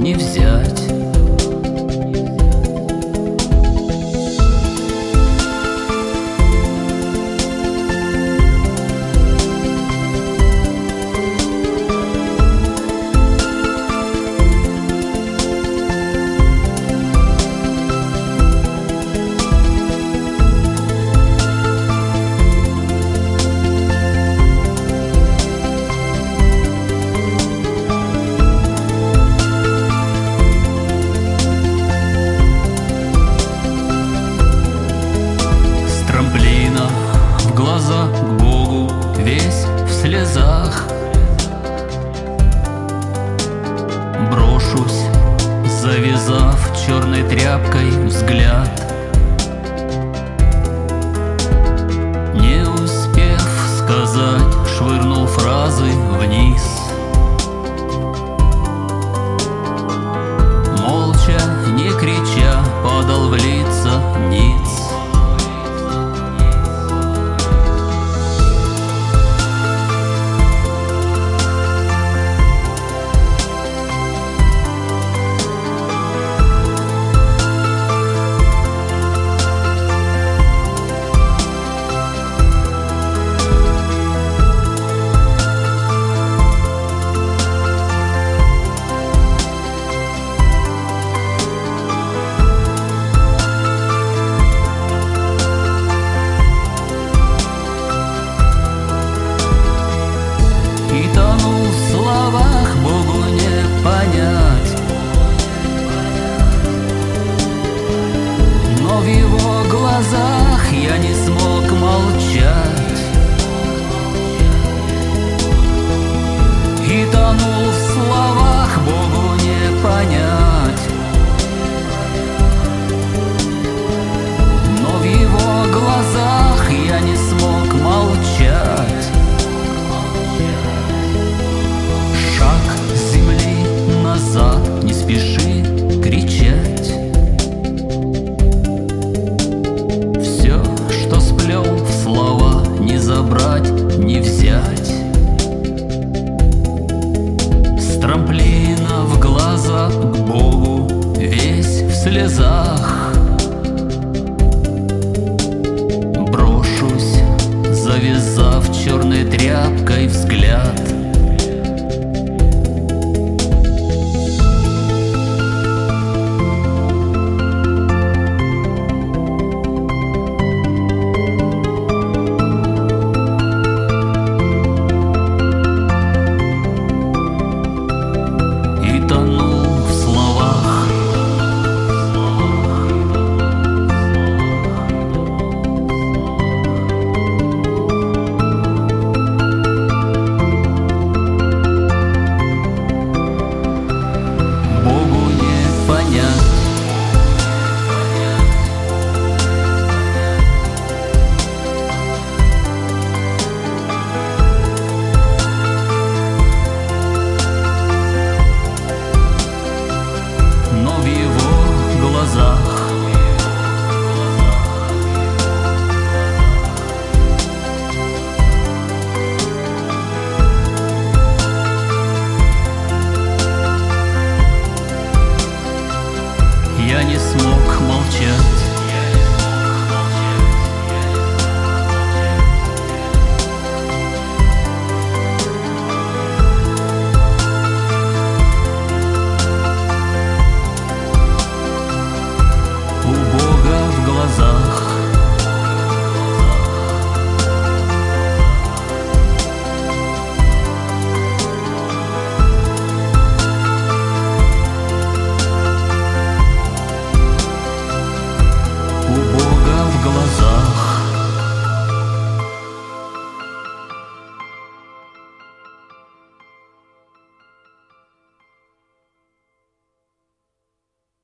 не взять. Глаза к Богу, весь в слезах. Брошусь, завязав черной тряпкой взгляд. Не успев сказать, швырнул фразы вниз. Молча, не крича, падал в лица ниц. И тонул в словах, Богу не понять. Но в его глазах я не смог молчать. И тонул в словах, Богу не понять. Но в его глазах я не смог молчать. Назад не спеши кричать. Все, что сплел в слова, не забрать, не взять. С трамплина в глаза к Богу, весь в слезах. Брошусь, завязав черной тряпкой взгляд. Тонул в словах. Богу не понять. Но в его глазах